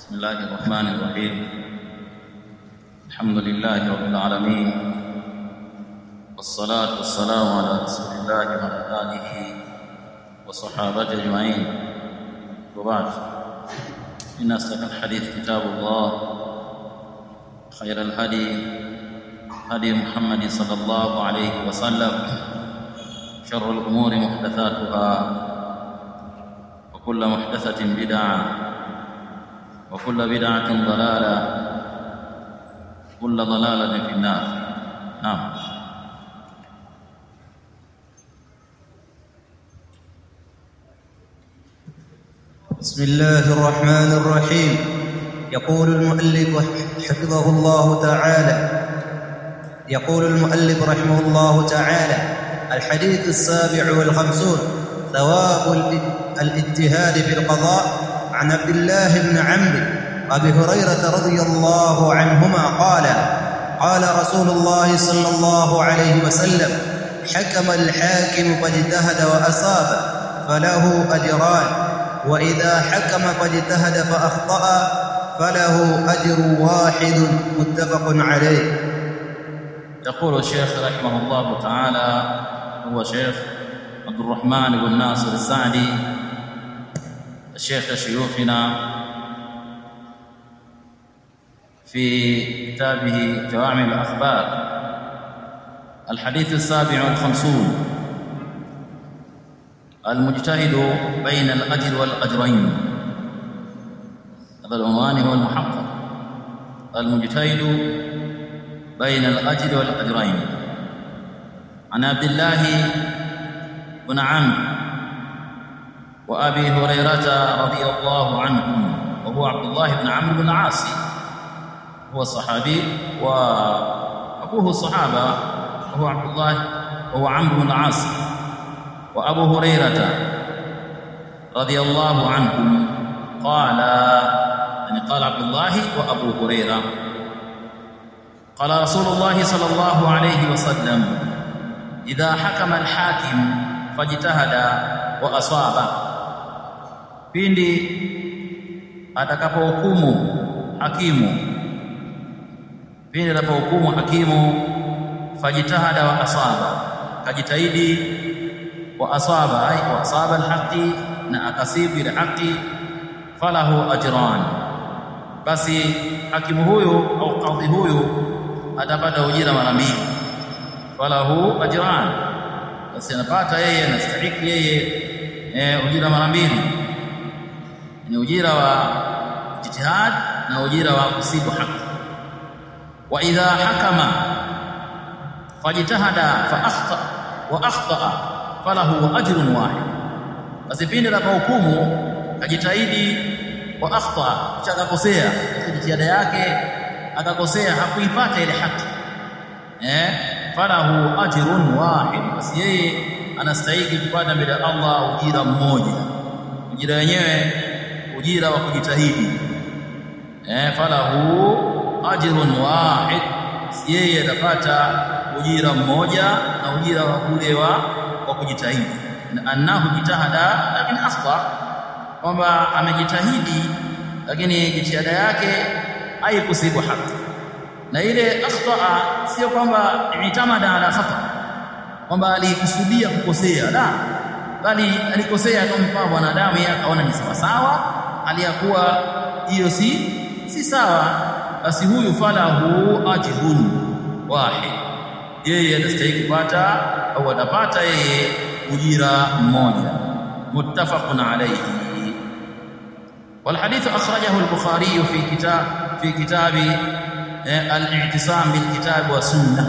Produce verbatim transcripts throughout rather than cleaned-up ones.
بسم الله الرحمن الرحيم. الحمد لله رب العالمين، والصلاة والسلام على رسول الله وعلى آله وصحابته أجمعين، وبعد. إن أصدق الحديث كتاب الله، خير الهدي هدي محمد صلى الله عليه وسلم، شر الأمور محدثاتها، وكل محدثة بدعة، وكل بدعة ضلالة، كل ضلالة في النار. نعم. بسم الله الرحمن الرحيم. يقول المؤلف حفظه الله تعالى يقول المؤلف رحمه الله تعالى: الحديث السابع والخمسون: ثواب الاجتهاد في القضاء. عن عبد الله بن عمرو وابي هريره رضي الله عنهما قال: قال رسول الله صلى الله عليه وسلم: حكم الحاكم فاجتهد واصاب فله اجران، واذا حكم فاجتهد فاخطا فله اجر واحد، متفق عليه. يقول الشيخ رحمه الله تعالى، هو شيخ عبد الرحمن بن ناصر السعدي، الشيخ شيوخنا، في كتابه جوامع الأخبار. الحديث السابع والخمسون: المجتهد بين الأجر والأجرين. هذا العنوان هو المحقق: المجتهد بين الأجر والأجرين. عن عبد الله بن عمرو وأبي هريرة رضي الله عنهم، وهو عبد الله بن عمرو بن العاص، هو الصحابي، وأبوه الصحابة، وهو عبد الله وهو عمرو بن العاص. وأبو هريرة رضي الله عنهم قال، يعني قال عبد الله وأبو هريرة، قال رسول الله صلى الله عليه وسلم: إذا حكم الحاكم فاجتهد وأصاب. Pindi atakapohukumu hakimu, pindi atakapohukumu hakimu, fajitahada wa asaba, kajitahidi, wa asaba ay wa asaba alhaqi, na akasibu ile haki, falahu ajran, basi hakimu huyu au kadhi huyu atapata ujira mara mbili. Falahu ajran, basi anapata yeye, anastahili yeye eh ujira mara mbili, ni ujira wa jitihad na ujira wa kusibu haki. Wa idha hakama fajitahada fa akhta wa akhta falahu ajrun wahid, basi pindi atakapohukumu kajitahidi, wa akhta, akakosea katika jitihada yake, akakosea, hakuipata ile haki, eh falahu ajrun wahid, basi yeye anastahili kupata mbele ya Allah ujira mmoja. Ujira wenyewe ujira wa kujitahidi, eh falahu ajrun wahid, yeye atapata ujira mmoja na ujira wa kule wa wa kujitahidi. Annahu jitahada lakini asfa, kwamba amejitahidi lakini jitihada yake haikusibu haki. Na ile akhtaa sio kwamba itamada ala khata, kwamba alikusudia kukosea, la, bali alikosea kama mwanadamu, yeye akaona ni sawa sawa, aliyakuwa hiyo si si sawa, basi huyu falahu ajrun wahid, yeye anastahili kupata au atapata yeye ujira mmoja. Muttafaqun alayhi. Wal hadith akhrajahu al-Bukhari fi kitab fi kitabi al-i'tisam bil kitab wa sunnah.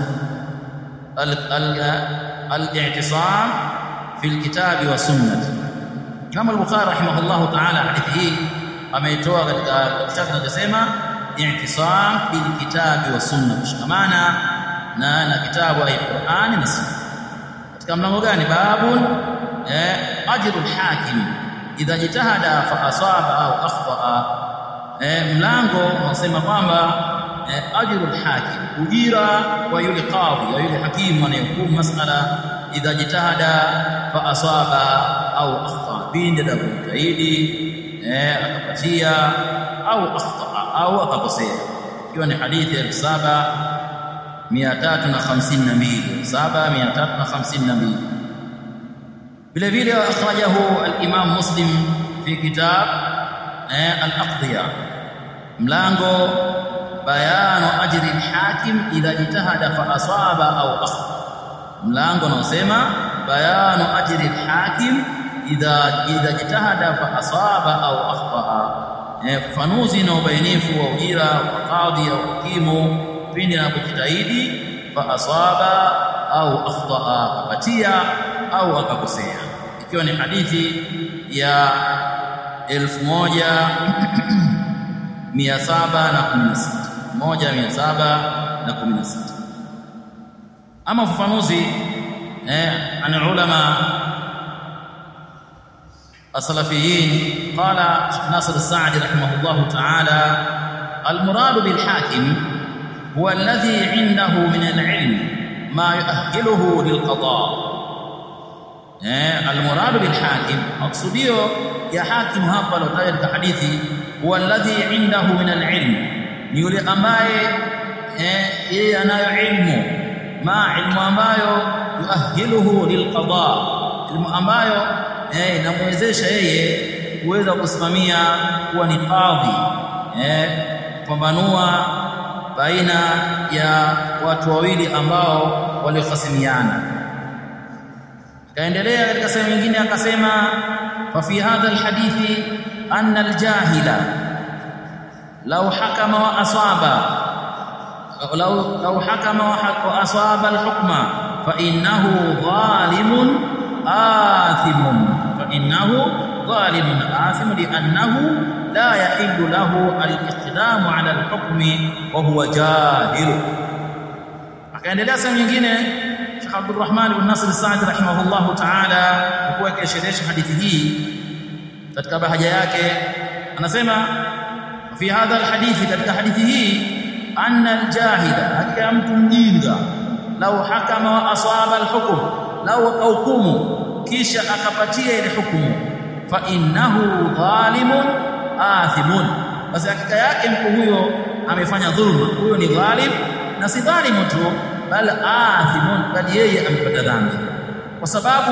Al-i'tisam fi al-kitab wa sunnah. Imam al-Bukhari rahimahullah ta'ala hadithi hii ameitoa katika kitabu kinachosema i'tisam bil kitab wa sunnah, kushikamana na na kitabu ya Qur'ani na Sunna. Katika mlango gani? Babun eh ajrul hakim idha jitahada fa asaba au akhta. Eh mlango unasema kwamba eh, ajrul hakim, ujira wa yule qadhi wa yule hakimu anayehukumu masala, idha jitahada fa asaba au akhta, pindi atakapojitahidi eh akapatia au akhtaa au akakosea, ikiwa ni hadithi elfu saba mia tatu na hamsini na mbili saba mia tatu na hamsini na mbili. vile vile akhrajahu al-Imam Muslim fi kitab al-Aqdiya, mlango bayanu ajri al-hakim idha jitahada fa asaba au akhta, mlango unaosema bayanu ajri al-hakim idha idha jitahada fa asaba au akhta, ufafanuzi na ubainifu wa ujira wa kadhi au hakimu pindi anapojitahidi fa asaba au akhta, akapatia au akakosea, ikiwa ni hadithi ya elfu moja mia saba na kumi na sita moja mia saba na kumi na sita. Ama ufafanuzi eh an ulama as-salafiyin, qala Nasr as-Sa'di rahimahullah ta'ala, al-murad bil hakim huwa alladhi 'indahu min al-'ilm ma yu'ahhiluhu lil qada'. eh al-murad bil hakim, maqsudio ya hakim hapa alotaja katika hadithi, huwa alladhi 'indahu min al-'ilm, ni yule ambaye eh yeye anayo ilmu, ma ilmu ambayo yuahiluhu lilqada, ilmu ambayo eh inamwezesha yeye kuweza kusimamia kuwa ni kadhi, eh kupambanua baina ya watu wawili ambao waliokhasimiana. Kaendelea katika sehemu nyingine akasema, fa fi hadha alhadithi anna aljahila law hakama wa asaba law law hakama wa asaba alhukma fa innahu zalimun athimun fa innahu zalimun athimun li'annahu la yahillu lahu al-iqdamu 'ala al-hukmi wa huwa jahil. Akaendelea sehemu nyingine Sheikh Abdurrahman ibn Nasr as-Sa'di rahimahullahu ta'ala kwa kuisherehesha hadithi hii katika bahaja yake, anasema fi hadha alhadithi, katika hadithi hii, anna aljahila, hakika mtu mjinga, lau hakama wa asaba alhukm, lau hukumu kisha akapatia ile hukumu, fa innahu zalimun athimun, basi hakika yake mtu huyo amefanya dhulma, huyo ni dhalim, na si dhalimu tu bal athimun, bali yeye amepata dhambi, kwa sababu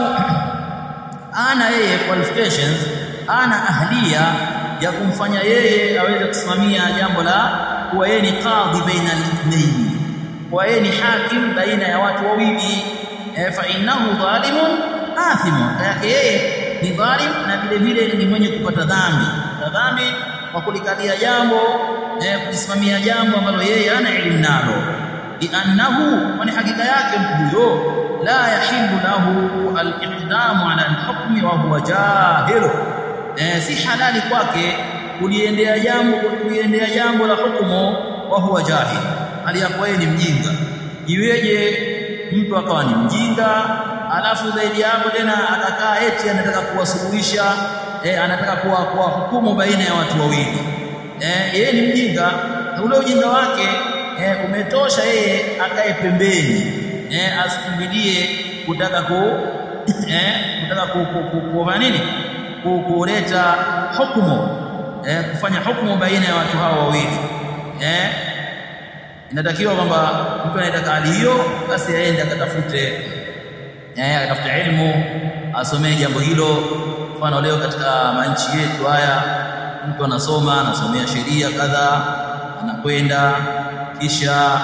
ana yeye qualifications, ana ahliya ya kumfanya yeye aweze kusimamia jambo la kuwa yeye ni kadhi baina al-ithnayn, kwa yeye ni hakim baina ya watu wawili. E, fa innahu zalimun athimun, yake yeye ni dhalim na vile vile ni mwenye kupata dhambi, na dhambi kwa kulikalia jambo, e, kusimamia jambo ambalo yeye hana elimu nalo, li'annahu, kwani hakika yake mtu huyo la yahillu lahu al-iqdamu 'ala al-hukmi wa huwa jahil, eh si halali kwake kuliendea jambo kuliendea jambo la hukumu wa huwa jahil, hali ya kuwa ni mjinga. Iweje mtu akawa ni mjinga alafu zaidi hapo tena akakaa eti anataka kuwasuluhisha, eh anataka kuwa kuwa hukumu baina ya watu wawili? Eh yeye ni mjinga, na ule ujinga wake eh umetosha yeye akae pembeni, eh asikimbilie kutaka ku eh kutaka ku, ku, ku, ku, ku nini kuleta hukumu, eh kufanya hukumu baina ya watu hao wawili. Eh inatakiwa kwamba mtu anataka hali hiyo, basi aende akatafute eh akatafute ilmu, asomee jambo hilo. Mfano leo katika manchi yetu haya, mtu anasoma anasomea sheria kadha, anakwenda kisha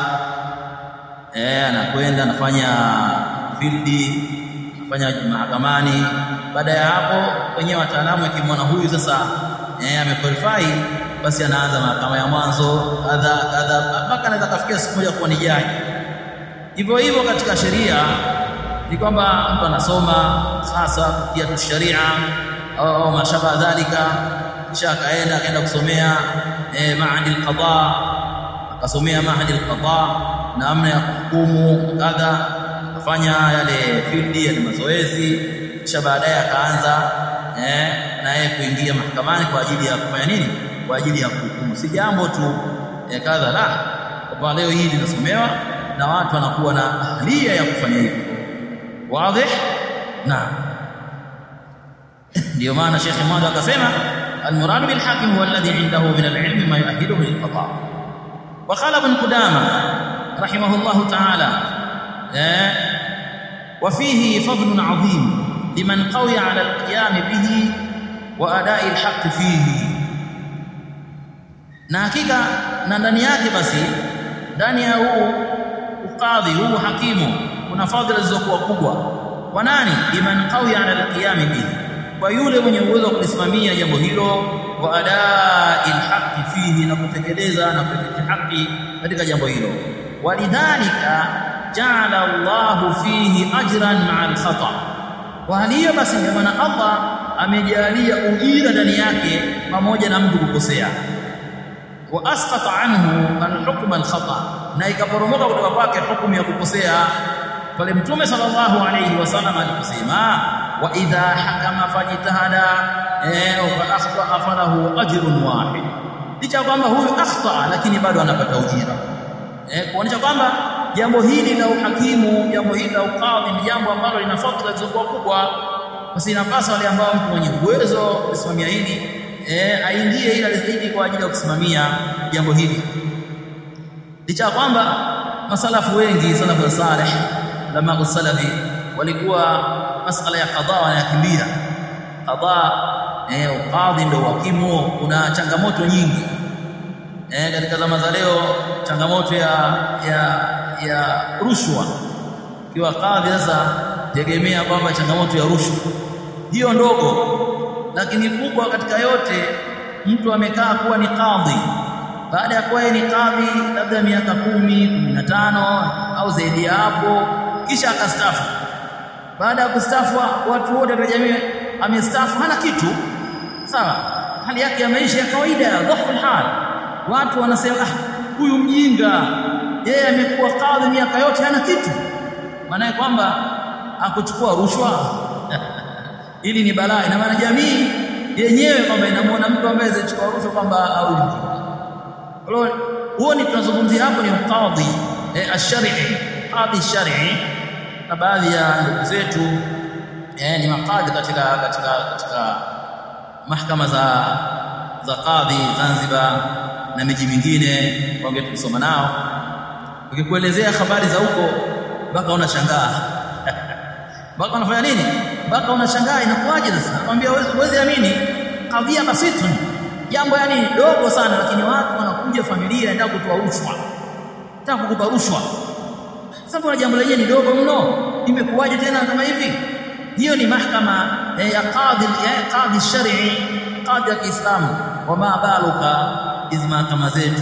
eh anakwenda anafanya field, anafanya mahakamani. Baada ya hapo wenyewe wataalamu wakimwona huyu sasa eh amequalify, basi anaanza mahakama ya mwanzo kadha kadha mpaka anaweza kufikia siku moja kuwa ni jaji. Hivyo hivyo katika sheria ni kwamba mtu anasoma sasa kutia sharia au, au mashaba dhalika, kisha akaenda akaenda kusomea eh maadi al-qada, akasomea maadi al-qada na namna ya hukumu kadha, afanya yale field ya mazoezi, kisha baadaye akaanza eh na yeye kuingia mahakamani kwa ajili ya kufanya nini? Kwa ajili ya kuhukumu. Si jambo tu eh kadha la, kwa leo hii linasomewa na watu wanakuwa na ahliya ya kufanya hivyo. Wazi? Na ndio maana Sheikh Mwanda akasema المراد بالحاكم هو الذي عنده من العلم ما يؤهله للقضاء. وقال ابن قدامة رحمه الله تعالى وفيه فضل عظيم لمن قوي على القيام به وأداء الحق فيه. na hakika na ndani yake basi ndani ya huu ukadhi huu hakimu kuna fadhila zilizokuwa kubwa. Kwa nani? Liman qawi ala alqiyam bihi, kwa yule mwenye uwezo wa kulisimamia jambo hilo, wa ada'il haqqi fihi, na kutekeleza na kutekeleza haki katika jambo hilo. Walidhalika ja'ala Allahu fihi ajran ma'a al-khata, wa haliyo basi ndio maana Allah amejalia ujira ndani yake pamoja na mtu kukosea. Wa asqata anhu al-hukm al-khata, na ikaporomoka kutoka kwake hukumu ya kukosea pale Mtume sallallahu alayhi wasallam aliposema wa idha hakama fajtahada eh wa akhta falahu ajrun wahid, licha kwamba huyu akhta lakini bado anapata ujira eh kuonyesha kwamba jambo hili la uhakimu, jambo hili la ukadhi ni jambo ambalo lina fadhila zilizokuwa kubwa. Basi inapasa wale ambao mtu mwenye uwezo kusimamia hili eh aingie ila zaidi kwa ajili ya kusimamia jambo hili, licha kwamba masalafu wengi, salafu salih, lama usalafi, walikuwa masala ya qadha wanakimbia qadha eh ukadhi ndio hakimu. Kuna changamoto nyingi eh katika zama za leo, changamoto ya ya ya rushwa. Kiwa kadhi sasa tegemea kwamba changamoto ya rushwa hiyo ndogo, lakini kubwa katika yote, mtu amekaa kuwa ni kadhi, baada ya kuwa ni kadhi labda miaka kumi, kumi na tano au zaidi ya hapo, kisha akastafu. Baada ya kustafu watu wote wa jamii amestafu, hana kitu sawa, hali yake ya maisha ya kawaida ya dhaful hal. Watu wanasema ah, huyu mjinga, yeye amekuwa kadhi miaka yote hana kitu. Maana kwamba akuchukua rushwa ili ni balaa. Ina maana jamii yenyewe kwamba inamuona mtu ambaye anachukua rushwa kwamba au mjinga. Huo ni tunazungumzia hapo ni kadhi eh, ash-shar'i, kadhi shar'i. Na baadhi ya ndugu zetu eh, ni makadhi katika katika katika mahakama za za kadhi Zanzibar na miji mingine wangetu kusoma nao, ukikuelezea habari za huko mpaka unashangaa mpaka unafanya nini, mpaka unashangaa inakuaje sasa. Nakwambia uweze amini, kadhia basitu, jambo yani dogo sana, lakini watu wanakuja, familia inataka kutoa rushwa, inataka kukupa rushwa. Sababu na jambo lenyewe ni dogo mno, imekuwaje tena kama hivi? Hiyo ni mahakama ya kadhi ya kadhi shar'i, kadhi ya Kiislamu. Wama baluka hizi mahakama zetu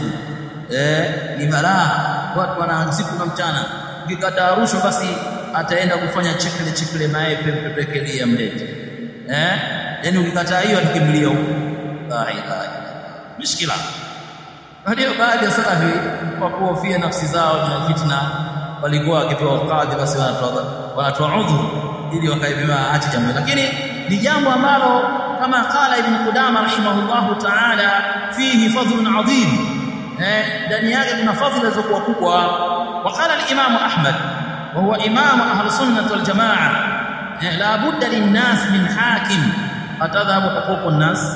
eh ni balaa, watu wana siku na mchana. Ukikata rushwa basi ataenda kufanya chekele chekele maepe mpepekelia mlete eh yani ukikataa hiyo atakimbilia huko. La ilaha illa mishkila. Ndio baadhi ya salafi kwa kuhofia nafsi zao na fitna walikuwa wakipewa kadhi basi wanatoa wanatoa udhu ili wakaibima aache jambo, lakini ni jambo ambalo kama qala ibn Qudama rahimahullahu ta'ala fihi fadlun adhim eh ndani yake kuna fadhila zilizokuwa kubwa. Waqala al-Imam Ahmad wa huwa imam ahli sunnah wal jamaa la budda lin-nas min hakim atadhabu huququn nas,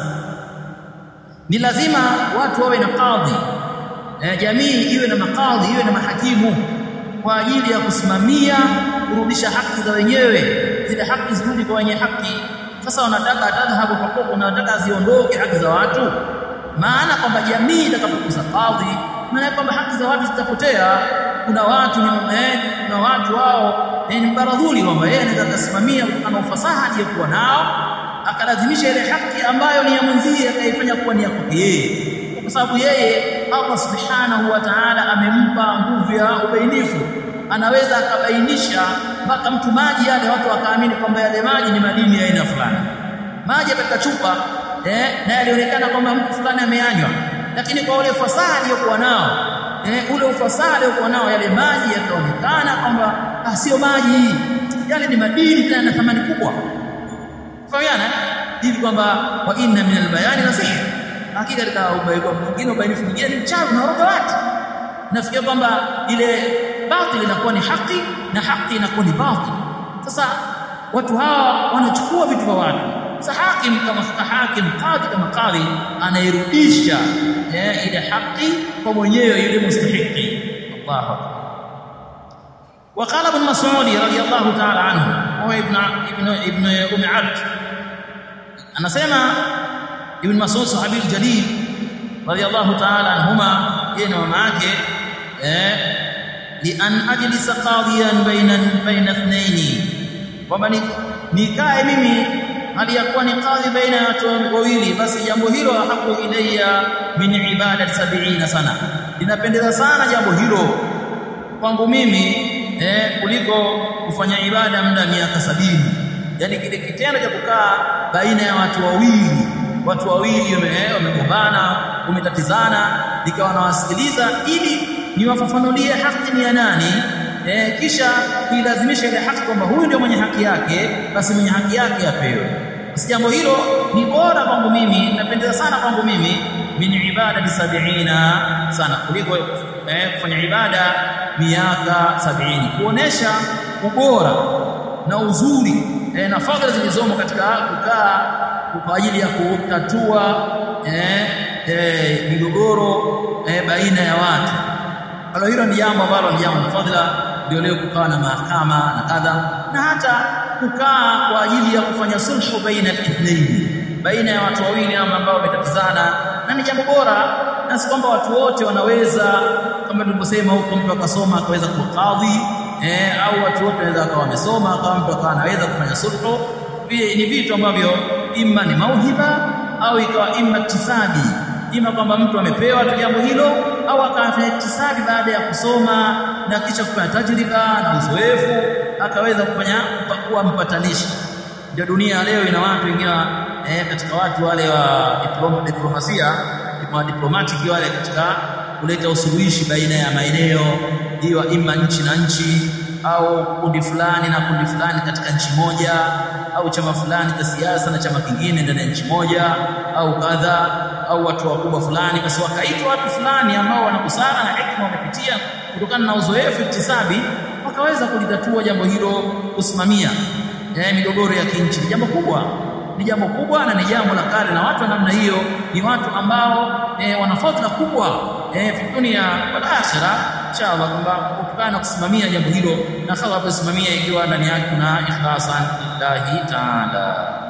ni lazima watu wawe na kadhi eh, jamii iwe na makadhi, iwe na mahakimu kwa ajili ya kusimamia kurudisha haki za wenyewe, zile haki zirudi kwa wenye haki. Sasa wanataka atadhabu huququn, wanataka ziondoke haki za watu, maana kwamba jamii itakapokosa kadhi maana kwamba haki za watu zitapotea. Kuna watu ni eh, kuna watu wao ni mbaradhuli kwamba yeye anaweza kusimamia kama ufasaha aliyokuwa nao, akalazimisha ile haki ambayo ni ya mwenzie akaifanya kuwa ni ya kwake yeye, kwa sababu yeye Allah subhanahu wa ta'ala amempa nguvu ya ubainifu, anaweza akabainisha mpaka mtu maji yale watu wakaamini kwamba yale maji ni madini ya aina fulani. Maji katika chupa eh, na yalionekana kwamba mtu fulani ameyanywa, lakini kwa ule ufasaha aliyokuwa nao eh, ule ufasaha aliyokuwa nao yale maji yakaonekana kwamba ah, sio maji yale, ni madini tena na thamani kubwa. Fahamana hivi kwamba wa inna min albayani la sihr, hakika katika ubainifu mwingine, ubainifu mwingine ni mchawi unaroga watu. Nafikia kwamba ile batil inakuwa ni haki na haki inakuwa ni batil. Sasa watu hawa wanachukua vitu vya watu Sasa hakim kama hakim, qadhi kama qadhi, anairudisha eh, ile haki kwa mwenyewe yule mustahiki. Allahu akbar. وقال ابن مسعود رضي الله تعالى عنه هو ابن ابن ابن ام عبد anasema ibn Mas'ud sahabi jalil radiyallahu ta'ala anhuma, yeye na mama yake eh li an ajlisa qadiyan baina baina ithnaini, kwamba nikae mimi hali ya kuwa ni qadhi baina ya watu wawili, basi jambo hilo hapo ilayya min ibadati sab'ina sana, linapendeza sana jambo hilo kwangu mimi eh kuliko kufanya ibada muda miaka sabini. Yani kile kitendo cha kukaa baina ya watu wawili, watu wawili wamegombana, wametatizana, nikawa nawasikiliza ili niwafafanulie haki ni ya nani, eh kisha kuilazimisha ile haki kwamba huyu ndio mwenye haki yake, basi mwenye haki yake apewe. Basi jambo hilo ni bora kwangu mimi, napendeza sana kwangu mimi min ibada sab'ina sana, kuliko eh, kufanya ibada miaka sabini, kuonesha ubora na uzuri eh, na fadhila zilizomo katika kukaa kwa ajili ya kutatua eh, eh, migogoro eh, baina ya watu. Kwa hilo ni jambo ambalo ni jambo la fadhila, ndio leo kukaa na mahakama na kadha, na hata kukaa kwa ajili ya kufanya sulhu baina al-ithnaini, baina ya watu wawili ambao wametatizana, na ni jambo bora, na si kwamba watu wote wanaweza, kama tulivyosema huko, mtu akasoma akaweza kuwa kadhi eh, au watu wote wanaweza akawa wamesoma kama mtu akawa anaweza kufanya sulhu. Pia ni vitu ambavyo imma ni mauhiba au ikawa imma iktisabi, ima kwamba mtu amepewa tu jambo hilo au akafanya iktisabi baada ya kusoma na kisha kufanya tajriba na uzoefu akaweza kufanya kuwa mpatanishi. Ndio dunia leo ina watu wengine eh, katika watu wale wa diploma, diplomasia kama diplomatic wale, katika kuleta usuluhishi baina ya maeneo hiyo, ima nchi na nchi au kundi fulani na kundi fulani katika nchi moja, au chama fulani cha siasa na chama kingine ndani ya nchi moja au kadha, au watu wakubwa fulani, basi wakaitwa watu fulani ambao wana busara na hekima, wamepitia kutokana na uzoefu iktisabi, wakaweza kulitatua jambo hilo, kusimamia eh, migogoro ya kinchi. Ni jambo kubwa, ni jambo kubwa na ni jambo la kale, na watu wa namna hiyo ni watu ambao eh, wana fadhila kubwa eh, fi dunia wal akhirah, inshallah, kwamba kutokana na kusimamia jambo hilo, na sababu kusimamia ikiwa ndani yake kuna ikhlasan lillahi ta'ala.